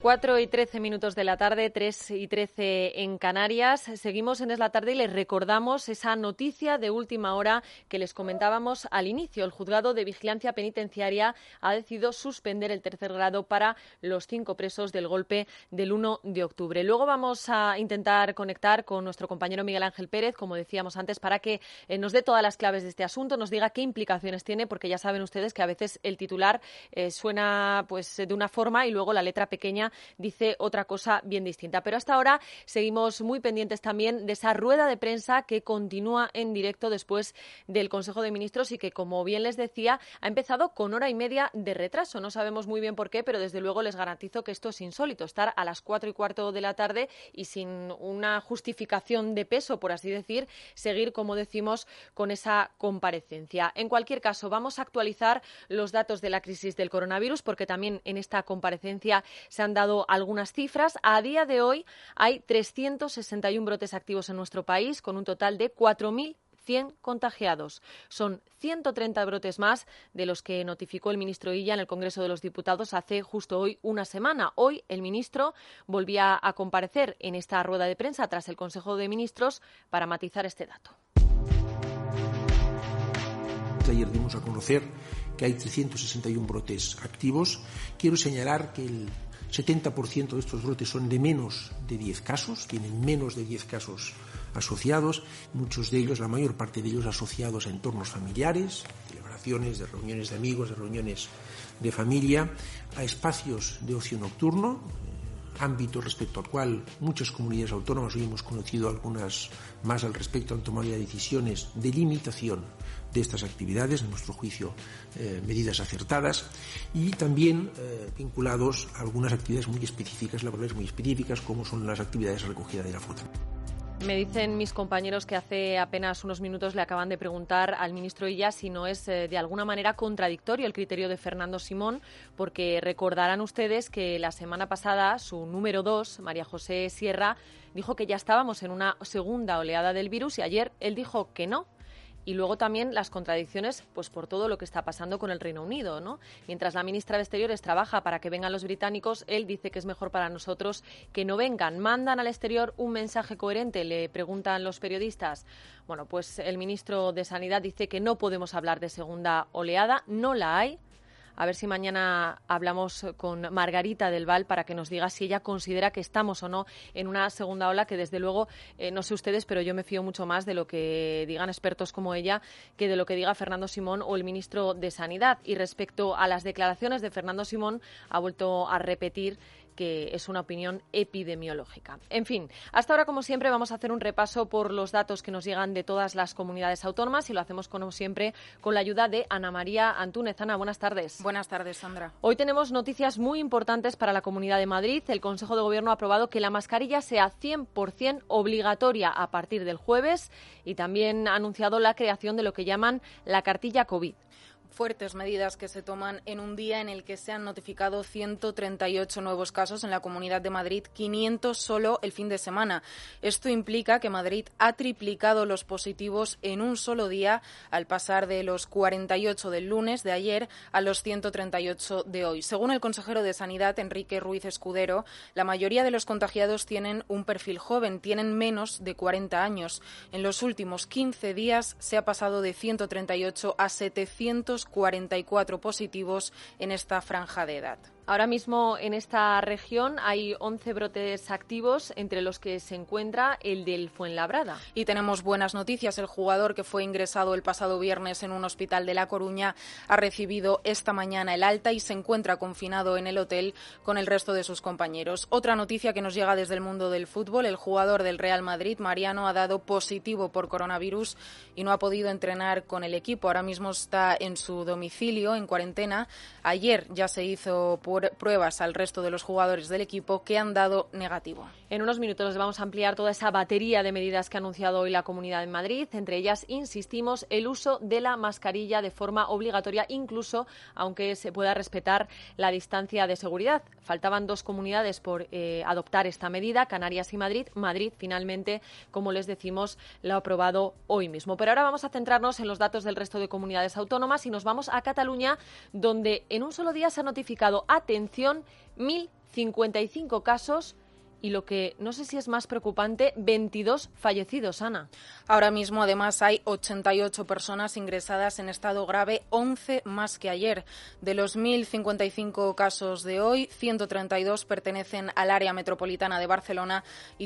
4:13 de la tarde, 3:13 en Canarias. Seguimos en Es la Tarde y les recordamos esa noticia de última hora que les comentábamos al inicio. El Juzgado de Vigilancia Penitenciaria ha decidido suspender el tercer grado para los 5 presos del golpe del 1 de octubre. Luego vamos a intentar conectar con nuestro compañero Miguel Ángel Pérez, como decíamos antes, para que nos dé todas las claves de este asunto, nos diga qué implicaciones tiene, porque ya saben ustedes que a veces el titular suena pues de una forma y luego la letra pequeña dice otra cosa bien distinta. Pero hasta ahora seguimos muy pendientes también de esa rueda de prensa que continúa en directo después del Consejo de Ministros y que, como bien les decía, ha empezado con hora y media de retraso. No sabemos muy bien por qué, pero desde luego les garantizo que esto es insólito, estar a las 4:15 de la tarde y sin una justificación de peso, por así decir, seguir, como decimos, con esa comparecencia. En cualquier caso, vamos a actualizar los datos de la crisis del coronavirus, porque también en esta comparecencia se han dado algunas cifras. A día de hoy hay 361 brotes activos en nuestro país, con un total de 4.100 contagiados. Son 130 brotes más de los que notificó el ministro Illa en el Congreso de los Diputados hace justo hoy una semana. Hoy el ministro volvía a comparecer en esta rueda de prensa tras el Consejo de Ministros para matizar este dato. Ayer dimos a conocer que hay 361 brotes activos. Quiero señalar que el 70% de estos brotes son de menos de 10 casos, tienen menos de 10 casos asociados, muchos de ellos, la mayor parte de ellos asociados a entornos familiares, celebraciones, de reuniones de amigos, de reuniones de familia, a espacios de ocio nocturno, ámbito respecto al cual muchas comunidades autónomas, hoy hemos conocido algunas más al respecto, han tomado ya decisiones de limitación de estas actividades, en nuestro juicio medidas acertadas, y también vinculados a algunas actividades muy específicas, laborales muy específicas, como son las actividades de recogida de la fruta. Me dicen mis compañeros que hace apenas unos minutos le acaban de preguntar al ministro Illa si no es de alguna manera contradictorio el criterio de Fernando Simón, porque recordarán ustedes que la semana pasada su número 2, María José Sierra, dijo que ya estábamos en una segunda oleada del virus y ayer él dijo que no. Y luego también las contradicciones pues por todo lo que está pasando con el Reino Unido, ¿no? Mientras la ministra de Exteriores trabaja para que vengan los británicos, él dice que es mejor para nosotros que no vengan. ¿Mandan al exterior un mensaje coherente?, le preguntan los periodistas. Bueno, pues el ministro de Sanidad dice que no podemos hablar de segunda oleada, no la hay. A ver si mañana hablamos con Margarita del Val para que nos diga si ella considera que estamos o no en una segunda ola, que desde luego, no sé ustedes, pero yo me fío mucho más de lo que digan expertos como ella que de lo que diga Fernando Simón o el ministro de Sanidad. Y respecto a las declaraciones de Fernando Simón, ha vuelto a repetir que es una opinión epidemiológica. En fin, hasta ahora, como siempre, vamos a hacer un repaso por los datos que nos llegan de todas las comunidades autónomas y lo hacemos, como siempre, con la ayuda de Ana María Antúnez. Ana, buenas tardes. Buenas tardes, Sandra. Hoy tenemos noticias muy importantes para la Comunidad de Madrid. El Consejo de Gobierno ha aprobado que la mascarilla sea 100% obligatoria a partir del jueves y también ha anunciado la creación de lo que llaman la cartilla COVID. Fuertes medidas que se toman en un día en el que se han notificado 138 nuevos casos en la Comunidad de Madrid, 500 solo el fin de semana. Esto implica que Madrid ha triplicado los positivos en un solo día, al pasar de los 48 del lunes de ayer a los 138 de hoy. Según el consejero de Sanidad, Enrique Ruiz Escudero, la mayoría de los contagiados tienen un perfil joven, tienen menos de 40 años. En los últimos 15 días se ha pasado de 138 a 744 positivos en esta franja de edad. Ahora mismo en esta región hay 11 brotes activos, entre los que se encuentra el del Fuenlabrada. Y tenemos buenas noticias. El jugador que fue ingresado el pasado viernes en un hospital de La Coruña ha recibido esta mañana el alta y se encuentra confinado en el hotel con el resto de sus compañeros. Otra noticia que nos llega desde el mundo del fútbol: el jugador del Real Madrid, Mariano, ha dado positivo por coronavirus y no ha podido entrenar con el equipo. Ahora mismo está en su domicilio, en cuarentena. Ayer ya se hizo pruebas al resto de los jugadores del equipo que han dado negativo. En unos minutos les vamos a ampliar toda esa batería de medidas que ha anunciado hoy la Comunidad de Madrid. Entre ellas, insistimos, el uso de la mascarilla de forma obligatoria, incluso aunque se pueda respetar la distancia de seguridad. Faltaban 2 comunidades por adoptar esta medida, Canarias y Madrid. Madrid, finalmente, como les decimos, la ha aprobado hoy mismo. Pero ahora vamos a centrarnos en los datos del resto de comunidades autónomas y nos vamos a Cataluña, donde en un solo día se ha notificado a atención, 1.055 casos y lo que no sé si es más preocupante, 22 fallecidos, Ana. Ahora mismo, además, hay 88 personas ingresadas en estado grave, 11 más que ayer. De los 1.055 casos de hoy, 132 pertenecen al área metropolitana de Barcelona y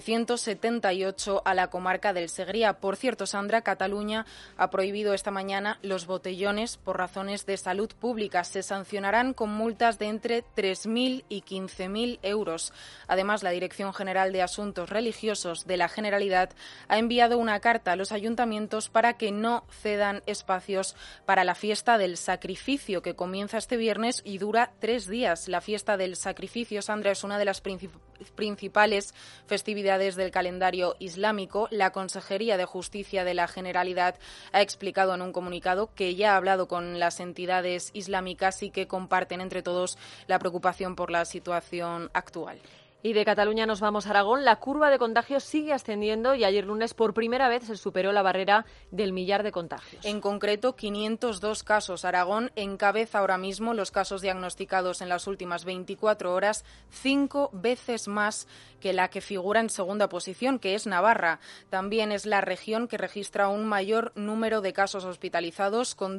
178 a la comarca del Segrià. Por cierto, Sandra, Cataluña ha prohibido esta mañana los botellones por razones de salud pública. Se sancionarán con multas de entre 3.000 y 15.000 euros. Además, la Dirección General de Asuntos Religiosos de la Generalitat ha enviado una carta a los ayuntamientos para que no cedan espacios para la fiesta del sacrificio, que comienza este viernes y dura 3 días. La fiesta del sacrificio, Sandra, es una de las principales festividades del calendario islámico. La Consejería de Justicia de la Generalitat ha explicado en un comunicado que ya ha hablado con las entidades islámicas y que comparten entre todos la preocupación por la situación actual. Y de Cataluña nos vamos a Aragón. La curva de contagios sigue ascendiendo y ayer lunes por primera vez se superó la barrera del 1.000.000 de contagios. En concreto, 502 casos. Aragón encabeza ahora mismo los casos diagnosticados en las últimas 24 horas, 5 veces más que la que figura en segunda posición, que es Navarra. También es la región que registra un mayor número de casos hospitalizados, con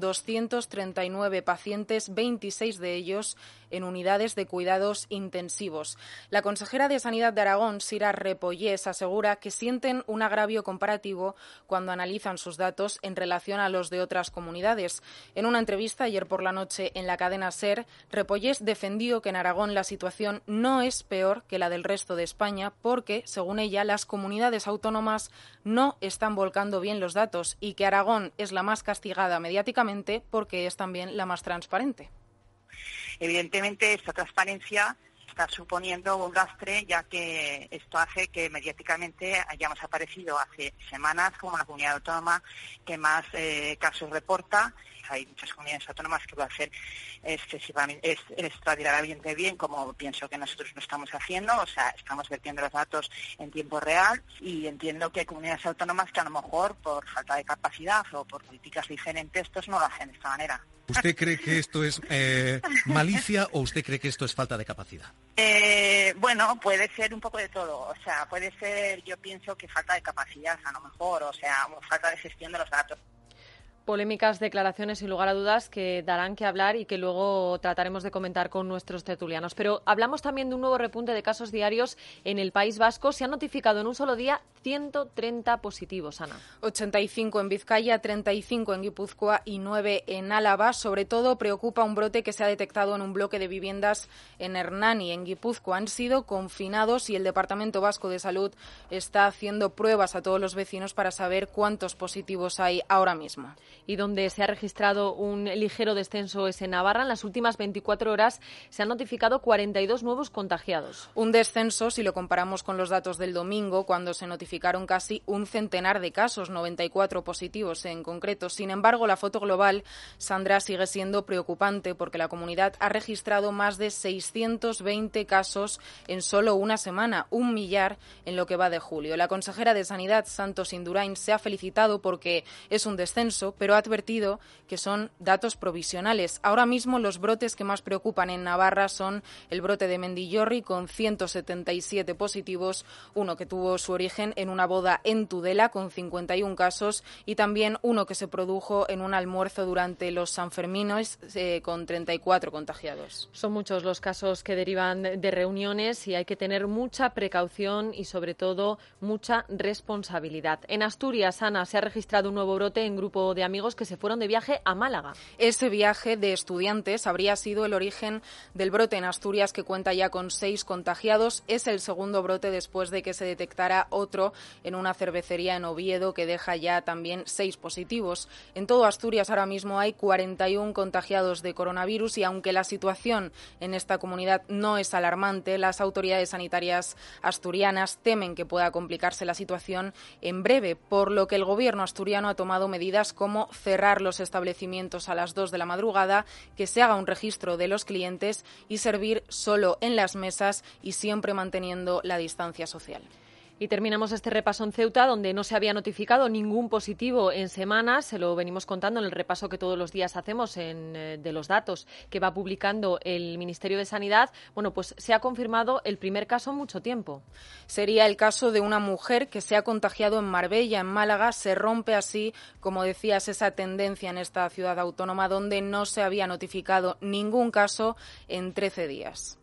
239 pacientes, 26 de ellos en unidades de cuidados intensivos. La consejera de Sanidad de Aragón, Sira Repollés, asegura que sienten un agravio comparativo cuando analizan sus datos en relación a los de otras comunidades. En una entrevista ayer por la noche en la cadena SER, Repollés defendió que en Aragón la situación no es peor que la del resto de España porque, según ella, las comunidades autónomas no están volcando bien los datos y que Aragón es la más castigada mediáticamente porque es también la más transparente. Evidentemente, esta transparencia está suponiendo un lastre, ya que esto hace que mediáticamente hayamos aparecido hace semanas como la comunidad autónoma que más casos reporta. Hay muchas comunidades autónomas que lo hacen extraordinariamente bien, como pienso que nosotros lo estamos haciendo, o sea, estamos vertiendo los datos en tiempo real y entiendo que hay comunidades autónomas que a lo mejor por falta de capacidad o por políticas diferentes pues no lo hacen de esta manera. ¿Usted cree que esto es malicia o usted cree que esto es falta de capacidad? Bueno, puede ser un poco de todo. O sea, puede ser, yo pienso que falta de capacidad, a lo mejor, o sea, falta de gestión de los datos. Polémicas declaraciones, sin lugar a dudas, que darán que hablar y que luego trataremos de comentar con nuestros tertulianos. Pero hablamos también de un nuevo repunte de casos diarios en el País Vasco. Se han notificado en un solo día 130 positivos, Ana. 85 en Vizcaya, 35 en Guipúzcoa y 9 en Álava. Sobre todo preocupa un brote que se ha detectado en un bloque de viviendas en Hernani, en Guipúzcoa. Han sido confinados y el Departamento Vasco de Salud está haciendo pruebas a todos los vecinos para saber cuántos positivos hay ahora mismo. Y donde se ha registrado un ligero descenso es en Navarra. En las últimas 24 horas se han notificado 42 nuevos contagiados. Un descenso si lo comparamos con los datos del domingo, cuando se notificaron casi un centenar de casos, 94 positivos en concreto. Sin embargo, la foto global, Sandra, sigue siendo preocupante porque la comunidad ha registrado más de 620 casos en solo una semana, 1.000.000 en lo que va de julio. La consejera de Sanidad, Santos Indurain, se ha felicitado porque es un descenso, pero ha advertido que son datos provisionales. Ahora mismo los brotes que más preocupan en Navarra son el brote de Mendillorri con 177 positivos, uno que tuvo su origen en una boda en Tudela con 51 casos y también uno que se produjo en un almuerzo durante los Sanfermines con 34 contagiados. Son muchos los casos que derivan de reuniones y hay que tener mucha precaución y sobre todo mucha responsabilidad. En Asturias, Ana, se ha registrado un nuevo brote en grupo de amigos que se fueron de viaje a Málaga. Ese viaje de estudiantes habría sido el origen del brote en Asturias, que cuenta ya con 6 contagiados. Es el segundo brote después de que se detectara otro en una cervecería en Oviedo, que deja ya también 6 positivos. En todo Asturias ahora mismo hay 41 contagiados de coronavirus y aunque la situación en esta comunidad no es alarmante, las autoridades sanitarias asturianas temen que pueda complicarse la situación en breve, por lo que el gobierno asturiano ha tomado medidas como cerrar los establecimientos a las 2 de la madrugada, que se haga un registro de los clientes y servir solo en las mesas y siempre manteniendo la distancia social. Y terminamos este repaso en Ceuta, donde no se había notificado ningún positivo en semanas. Se lo venimos contando en el repaso que todos los días hacemos de los datos que va publicando el Ministerio de Sanidad. Bueno, pues se ha confirmado el primer caso en mucho tiempo. Sería el caso de una mujer que se ha contagiado en Marbella, en Málaga. Se rompe así, como decías, esa tendencia en esta ciudad autónoma donde no se había notificado ningún caso en 13 días.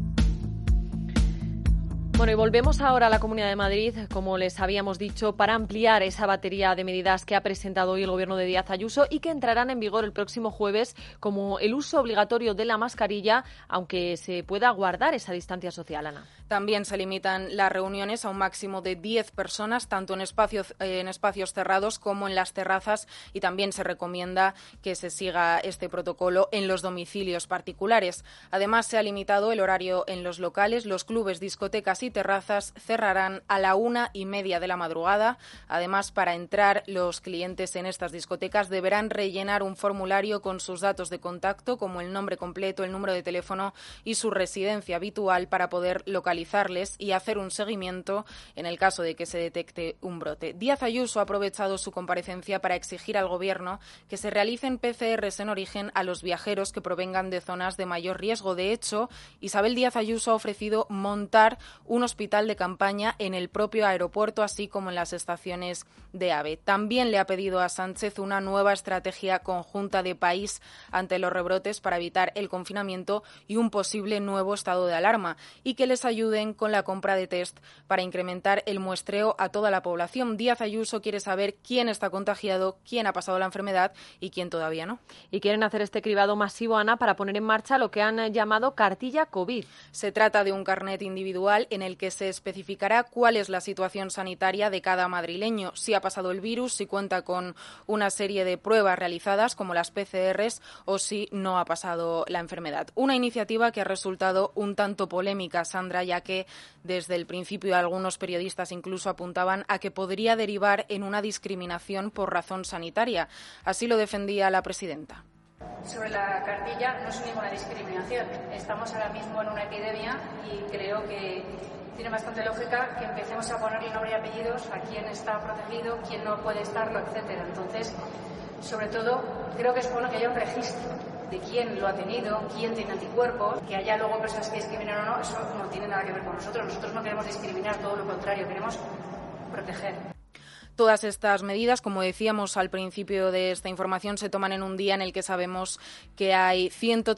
Bueno, y volvemos ahora a la Comunidad de Madrid, como les habíamos dicho, para ampliar esa batería de medidas que ha presentado hoy el Gobierno de Díaz Ayuso y que entrarán en vigor el próximo jueves, como el uso obligatorio de la mascarilla, aunque se pueda guardar esa distancia social, Ana. También se limitan las reuniones a un máximo de 10 personas, tanto en espacios cerrados como en las terrazas, y también se recomienda que se siga este protocolo en los domicilios particulares. Además, se ha limitado el horario en los locales. Los clubes, discotecas y terrazas cerrarán a la 1:30 de la madrugada. Además, para entrar, los clientes en estas discotecas deberán rellenar un formulario con sus datos de contacto, como el nombre completo, el número de teléfono y su residencia habitual, para poder localizarles y hacer un seguimiento en el caso de que se detecte un brote. Díaz Ayuso ha aprovechado su comparecencia para exigir al Gobierno que se realicen PCRs en origen a los viajeros que provengan de zonas de mayor riesgo. De hecho, Isabel Díaz Ayuso ha ofrecido montar un hospital de campaña en el propio aeropuerto, así como en las estaciones de AVE. También le ha pedido a Sánchez una nueva estrategia conjunta de país ante los rebrotes para evitar el confinamiento y un posible nuevo estado de alarma, y que les ayuden con la compra de test para incrementar el muestreo a toda la población. Díaz Ayuso quiere saber quién está contagiado, quién ha pasado la enfermedad y quién todavía no. Y quieren hacer este cribado masivo, Ana, para poner en marcha lo que han llamado cartilla COVID. Se trata de un carnet individual en el que se especificará cuál es la situación sanitaria de cada madrileño, si ha pasado el virus, si cuenta con una serie de pruebas realizadas como las PCRs o si no ha pasado la enfermedad. Una iniciativa que ha resultado un tanto polémica, Sandra, ya que desde el principio algunos periodistas incluso apuntaban a que podría derivar en una discriminación por razón sanitaria. Así lo defendía la presidenta. Sobre la cartilla no es ninguna discriminación. Estamos ahora mismo en una epidemia y creo que tiene bastante lógica que empecemos a ponerle nombre y apellidos a quién está protegido, quién no puede estarlo, etcétera. Entonces, sobre todo, creo que es bueno que haya un registro de quién lo ha tenido, quién tiene anticuerpos, que haya luego personas que discriminan o no, eso no tiene nada que ver con nosotros. Nosotros no queremos discriminar, todo lo contrario, queremos proteger. Todas estas medidas, como decíamos al principio de esta información, se toman en un día en el que sabemos que hay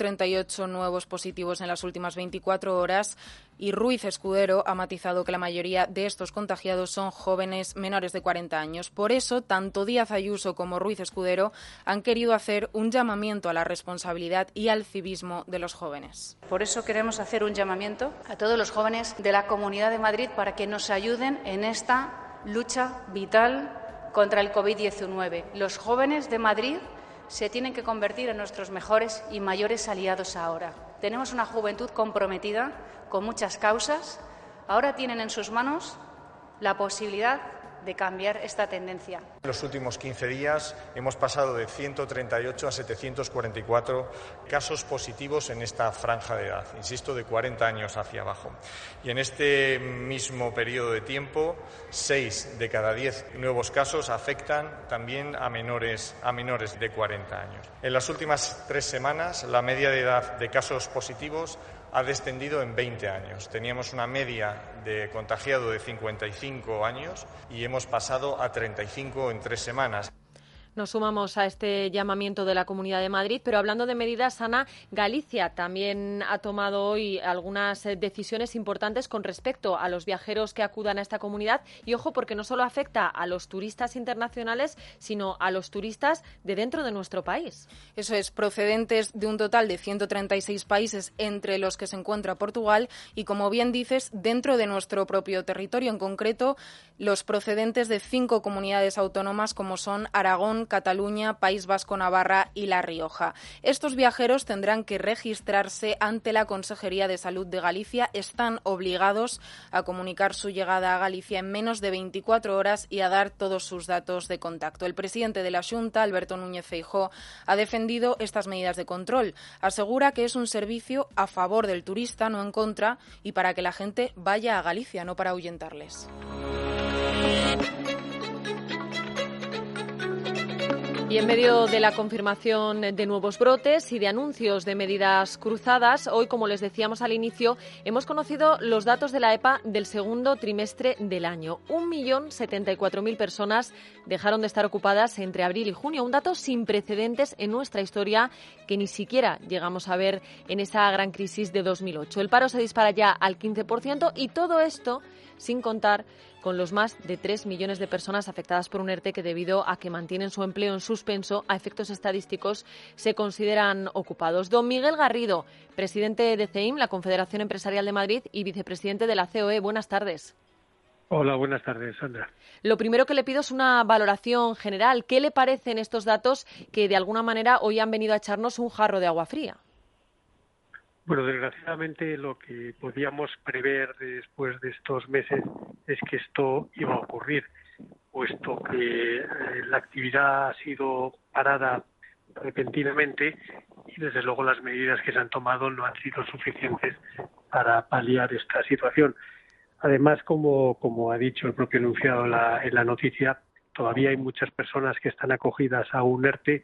138 nuevos positivos en las últimas 24 horas y Ruiz Escudero ha matizado que la mayoría de estos contagiados son jóvenes menores de 40 años. Por eso, tanto Díaz Ayuso como Ruiz Escudero han querido hacer un llamamiento a la responsabilidad y al civismo de los jóvenes. Por eso queremos hacer un llamamiento a todos los jóvenes de la Comunidad de Madrid para que nos ayuden en esta lucha vital contra el COVID-19. Los jóvenes de Madrid se tienen que convertir en nuestros mejores y mayores aliados ahora. Tenemos una juventud comprometida con muchas causas. Ahora tienen en sus manos la posibilidad de cambiar esta tendencia. En los últimos 15 días hemos pasado de 138 a 744 casos positivos en esta franja de edad, insisto, de 40 años hacia abajo. Y en este mismo periodo de tiempo, 6 de cada 10 nuevos casos afectan también a menores de 40 años. En las últimas 3 semanas, la media de edad de casos positivos ha descendido en 20 años. Teníamos una media de contagiado de 55 años y hemos pasado a 35 en 3 semanas. Nos sumamos a este llamamiento de la Comunidad de Madrid, pero hablando de medidas, Ana, Galicia también ha tomado hoy algunas decisiones importantes con respecto a los viajeros que acudan a esta comunidad y ojo porque no solo afecta a los turistas internacionales, sino a los turistas de dentro de nuestro país. Eso es, procedentes de un total de 136 países, entre los que se encuentra Portugal y, como bien dices, dentro de nuestro propio territorio, en concreto los procedentes de 5 comunidades autónomas como son Aragón, Cataluña, País Vasco, Navarra y La Rioja. Estos viajeros tendrán que registrarse ante la Consejería de Salud de Galicia. Están obligados a comunicar su llegada a Galicia en menos de 24 horas y a dar todos sus datos de contacto. El presidente de la Xunta, Alberto Núñez Feijóo, ha defendido estas medidas de control. Asegura que es un servicio a favor del turista, no en contra, y para que la gente vaya a Galicia, no para ahuyentarles. Y en medio de la confirmación de nuevos brotes y de anuncios de medidas cruzadas, hoy, como les decíamos al inicio, hemos conocido los datos de la EPA del segundo trimestre del año. 1.074.000 personas dejaron de estar ocupadas entre abril y junio, un dato sin precedentes en nuestra historia que ni siquiera llegamos a ver en esa gran crisis de 2008. El paro se dispara ya al 15% y todo esto sin contar con los más de 3 millones de personas afectadas por un ERTE que, debido a que mantienen su empleo en suspenso, a efectos estadísticos se consideran ocupados. Don Miguel Garrido, presidente de CEIM, la Confederación Empresarial de Madrid, y vicepresidente de la COE. Buenas tardes. Hola, buenas tardes, Sandra. Lo primero que le pido es una valoración general. ¿Qué le parecen estos datos que, de alguna manera, hoy han venido a echarnos un jarro de agua fría? Bueno, desgraciadamente lo que podíamos prever después de estos meses es que esto iba a ocurrir, puesto que la actividad ha sido parada repentinamente y desde luego las medidas que se han tomado no han sido suficientes para paliar esta situación. Además, como ha dicho el propio enunciado en la noticia, todavía hay muchas personas que están acogidas a un ERTE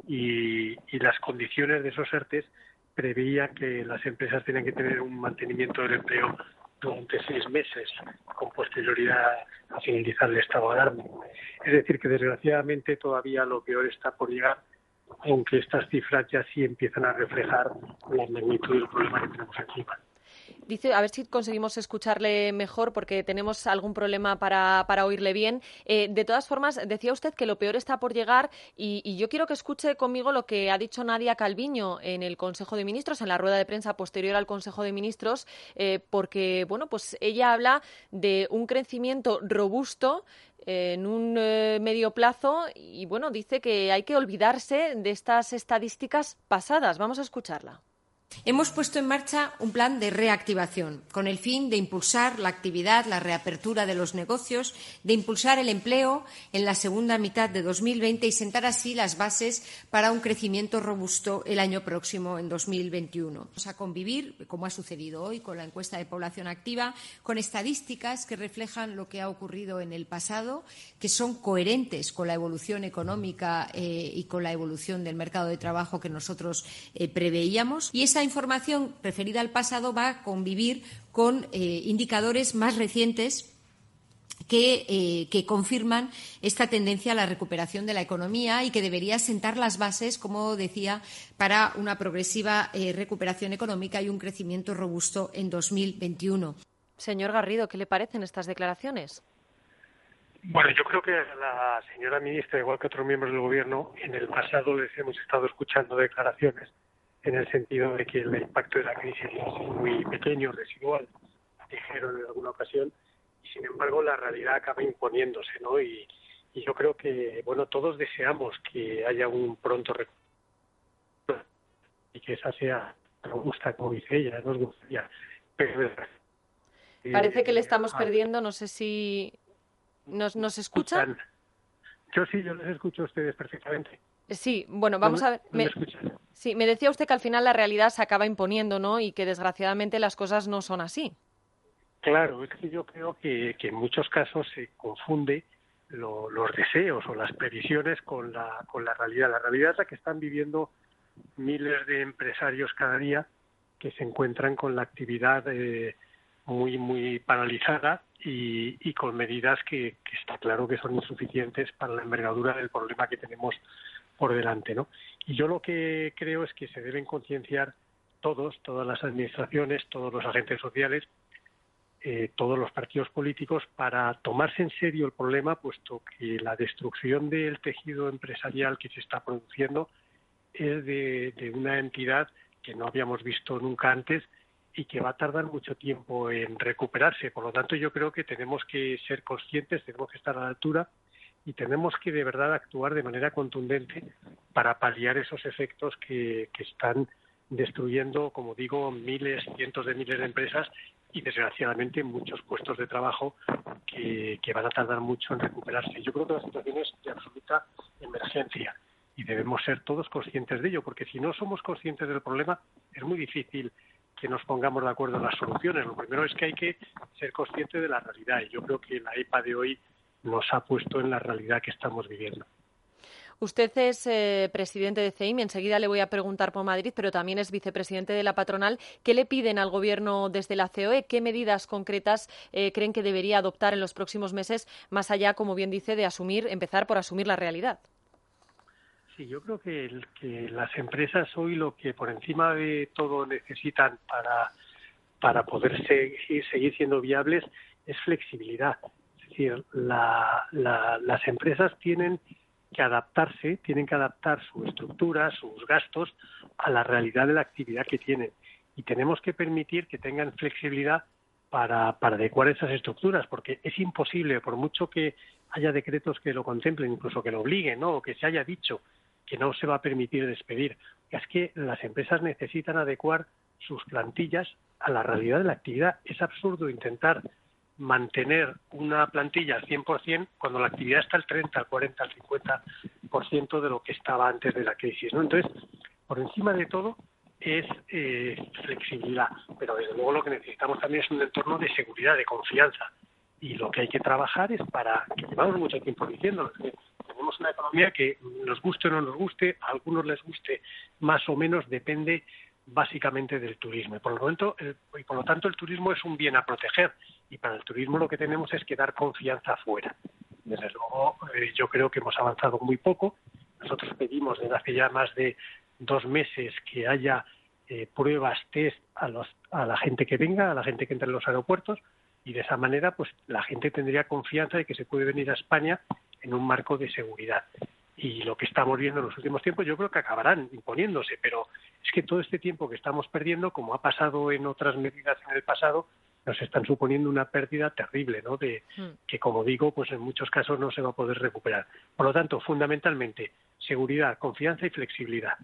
y las condiciones de esos ERTEs preveía que las empresas tenían que tener un mantenimiento del empleo durante 6 meses, con posterioridad a finalizar el estado de alarma. Es decir, que desgraciadamente todavía lo peor está por llegar, aunque estas cifras ya sí empiezan a reflejar la magnitud del problema que tenemos encima. Dice, a ver si conseguimos escucharle mejor porque tenemos algún problema para oírle bien. De todas formas, decía usted que lo peor está por llegar y yo quiero que escuche conmigo lo que ha dicho Nadia Calviño en el Consejo de Ministros, en la rueda de prensa posterior al Consejo de Ministros, porque bueno, pues ella habla de un crecimiento robusto en un medio plazo y bueno, dice que hay que olvidarse de estas estadísticas pasadas. Vamos a escucharla. Hemos puesto en marcha un plan de reactivación con el fin de impulsar la actividad, la reapertura de los negocios, de impulsar el empleo en la segunda mitad de 2020 y sentar así las bases para un crecimiento robusto el año próximo, en 2021. Vamos a convivir, como ha sucedido hoy con la encuesta de población activa, con estadísticas que reflejan lo que ha ocurrido en el pasado, que son coherentes con la evolución económica y con la evolución del mercado de trabajo que nosotros preveíamos. Y esa información referida al pasado va a convivir con indicadores más recientes que confirman esta tendencia a la recuperación de la economía y que debería sentar las bases, como decía, para una progresiva recuperación económica y un crecimiento robusto en 2021. Señor Garrido, ¿qué le parecen estas declaraciones? Bueno, yo creo que a la señora ministra, igual que otros miembros del Gobierno, en el pasado les hemos estado escuchando declaraciones en el sentido de que el impacto de la crisis es muy pequeño, residual, dijeron en alguna ocasión, y sin embargo la realidad acaba imponiéndose, ¿no? Y yo creo que, bueno, todos deseamos que haya un pronto recuperación y que esa sea robusta, como dice ella, nos gustaría. Pero, parece que le estamos perdiendo, no sé si nos escuchan. Yo les escucho a ustedes perfectamente. Sí, bueno, vamos a ver. Sí, me decía usted que al final la realidad se acaba imponiendo, ¿no? Y que desgraciadamente las cosas no son así. Claro, es que yo creo que en muchos casos se confunde los deseos o las previsiones con la realidad. La realidad es la que están viviendo miles de empresarios cada día que se encuentran con la actividad muy paralizada y con medidas que está claro que son insuficientes para la envergadura del problema que tenemos por delante, ¿no? Y yo lo que creo es que se deben concienciar todas las administraciones, todos los agentes sociales, todos los partidos políticos para tomarse en serio el problema, puesto que la destrucción del tejido empresarial que se está produciendo es de una entidad que no habíamos visto nunca antes y que va a tardar mucho tiempo en recuperarse. Por lo tanto, yo creo que tenemos que ser conscientes, tenemos que estar a la altura y tenemos que de verdad actuar de manera contundente para paliar esos efectos que están destruyendo, como digo, cientos de miles de empresas y desgraciadamente muchos puestos de trabajo que van a tardar mucho en recuperarse. Yo creo que la situación es de absoluta emergencia y debemos ser todos conscientes de ello, porque si no somos conscientes del problema es muy difícil que nos pongamos de acuerdo en las soluciones. Lo primero es que hay que ser conscientes de la realidad y yo creo que la EPA de hoy nos ha puesto en la realidad que estamos viviendo. Usted es presidente de CEIM, enseguida le voy a preguntar por Madrid, pero también es vicepresidente de la patronal. ¿Qué le piden al Gobierno desde la COE? ¿Qué medidas concretas creen que debería adoptar en los próximos meses, más allá, como bien dice, de empezar por asumir la realidad? Sí, yo creo que las empresas hoy lo que por encima de todo necesitan para poder seguir siendo viables es flexibilidad. Es decir, las empresas tienen que adaptarse, tienen que adaptar su estructura, sus gastos a la realidad de la actividad que tienen. Y tenemos que permitir que tengan flexibilidad para adecuar esas estructuras, porque es imposible, por mucho que haya decretos que lo contemplen, incluso que lo obliguen, ¿no? O que se haya dicho que no se va a permitir despedir. Es que las empresas necesitan adecuar sus plantillas a la realidad de la actividad. Es absurdo intentar mantener una plantilla al 100% cuando la actividad está al 30, al 40, al 50% de lo que estaba antes de la crisis, ¿no? Entonces, por encima de todo es flexibilidad, pero desde luego lo que necesitamos también es un entorno de seguridad, de confianza, y lo que hay que trabajar es para, que llevamos mucho tiempo diciéndolo, que tenemos una economía que nos guste o no nos guste, a algunos les guste más o menos, depende básicamente del turismo. Por lo tanto, el turismo es un bien a proteger, y para el turismo lo que tenemos es que dar confianza afuera. Desde luego, yo creo que hemos avanzado muy poco. Nosotros pedimos desde hace ya más de 2 meses que haya pruebas, test a la gente que venga, a la gente que entra en los aeropuertos, y de esa manera pues la gente tendría confianza de que se puede venir a España en un marco de seguridad. Y lo que estamos viendo en los últimos tiempos yo creo que acabarán imponiéndose, pero es que todo este tiempo que estamos perdiendo, como ha pasado en otras medidas en el pasado, nos están suponiendo una pérdida terrible, ¿no? Que, como digo, pues en muchos casos no se va a poder recuperar. Por lo tanto, fundamentalmente, seguridad, confianza y flexibilidad.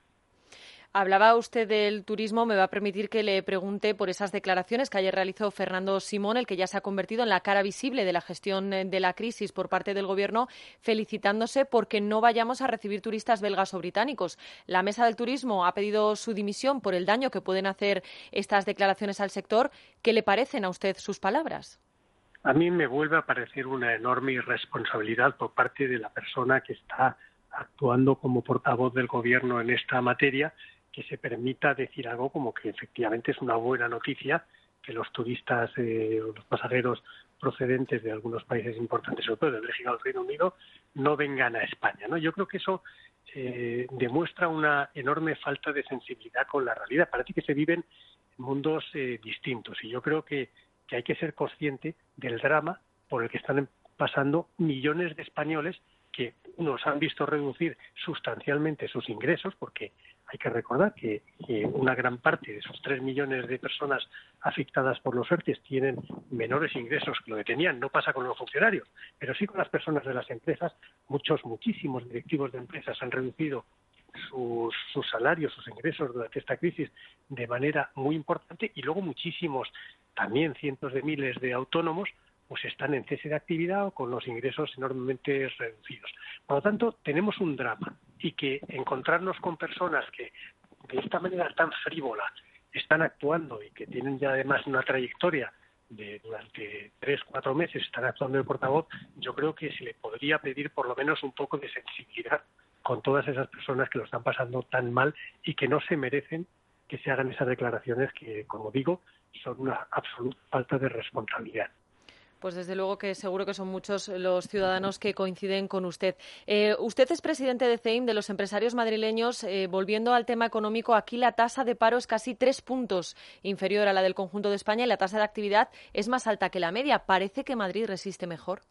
Hablaba usted del turismo, me va a permitir que le pregunte por esas declaraciones que ayer realizó Fernando Simón, el que ya se ha convertido en la cara visible de la gestión de la crisis por parte del Gobierno, felicitándose porque no vayamos a recibir turistas belgas o británicos. La Mesa del Turismo ha pedido su dimisión por el daño que pueden hacer estas declaraciones al sector. ¿Qué le parecen a usted sus palabras? A mí me vuelve a parecer una enorme irresponsabilidad por parte de la persona que está actuando como portavoz del Gobierno en esta materia, que se permita decir algo como que efectivamente es una buena noticia que los turistas o los pasajeros procedentes de algunos países importantes, sobre todo de Bélgica o del Reino Unido, no vengan a España, ¿no? Yo creo que eso demuestra una enorme falta de sensibilidad con la realidad. Parece que se viven mundos distintos, y yo creo que hay que ser consciente del drama por el que están pasando millones de españoles que unos han visto reducir sustancialmente sus ingresos, porque hay que recordar que una gran parte de esos 3 millones de personas afectadas por los ERTEs tienen menores ingresos que lo que tenían. No pasa con los funcionarios, pero sí con las personas de las empresas. Muchísimos directivos de empresas han reducido sus salarios, sus ingresos durante esta crisis de manera muy importante, y luego muchísimos, también cientos de miles de autónomos, pues están en cese de actividad o con los ingresos enormemente reducidos. Por lo tanto, tenemos un drama, y que encontrarnos con personas que de esta manera tan frívola están actuando y que tienen ya además una trayectoria de durante 3-4 meses están actuando de portavoz, yo creo que se le podría pedir por lo menos un poco de sensibilidad con todas esas personas que lo están pasando tan mal y que no se merecen que se hagan esas declaraciones que, como digo, son una absoluta falta de responsabilidad. Pues desde luego que seguro que son muchos los ciudadanos que coinciden con usted. Usted es presidente de CEIM, de los empresarios madrileños. Volviendo al tema económico, aquí la tasa de paro es casi 3 puntos inferior a la del conjunto de España y la tasa de actividad es más alta que la media. ¿Parece que Madrid resiste mejor?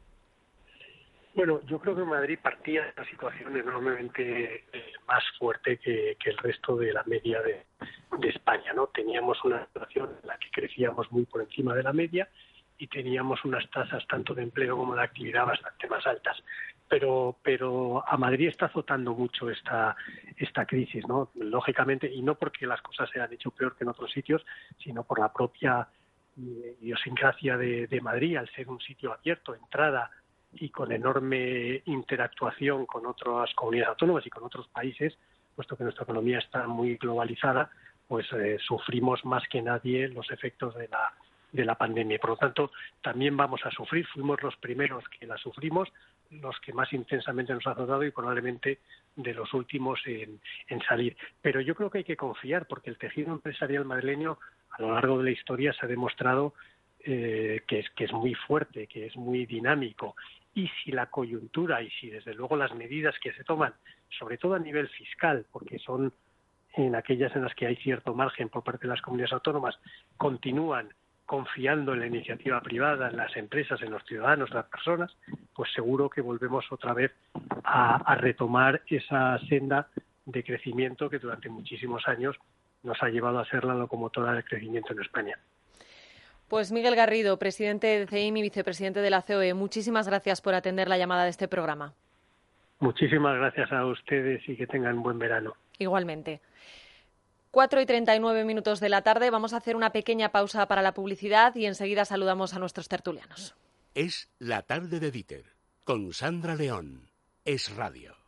Bueno, yo creo que Madrid partía de una situación enormemente más fuerte que el resto de la media de España, ¿no? Teníamos una situación en la que crecíamos muy por encima de la media y teníamos unas tasas tanto de empleo como de actividad bastante más altas. Pero a Madrid está azotando mucho esta crisis, ¿no? Lógicamente, y no porque las cosas se han hecho peor que en otros sitios, sino por la propia idiosincrasia de Madrid, al ser un sitio abierto, entrada y con enorme interactuación con otras comunidades autónomas y con otros países, puesto que nuestra economía está muy globalizada, pues sufrimos más que nadie los efectos de la pandemia. Por lo tanto, también vamos a sufrir. Fuimos los primeros que la sufrimos, los que más intensamente nos ha azotado y probablemente de los últimos en salir. Pero yo creo que hay que confiar, porque el tejido empresarial madrileño a lo largo de la historia se ha demostrado que es muy fuerte, que es muy dinámico. Y si la coyuntura y si desde luego las medidas que se toman, sobre todo a nivel fiscal, porque son en aquellas en las que hay cierto margen por parte de las comunidades autónomas, continúan confiando en la iniciativa privada, en las empresas, en los ciudadanos, en las personas, pues seguro que volvemos otra vez a retomar esa senda de crecimiento que durante muchísimos años nos ha llevado a ser la locomotora del crecimiento en España. Pues Miguel Garrido, presidente de CEIM y vicepresidente de la COE, muchísimas gracias por atender la llamada de este programa. Muchísimas gracias a ustedes y que tengan buen verano. Igualmente. 4:39 de la tarde. Vamos a hacer una pequeña pausa para la publicidad y enseguida saludamos a nuestros tertulianos. Es la tarde de Dieter, con Sandra León. Es Radio.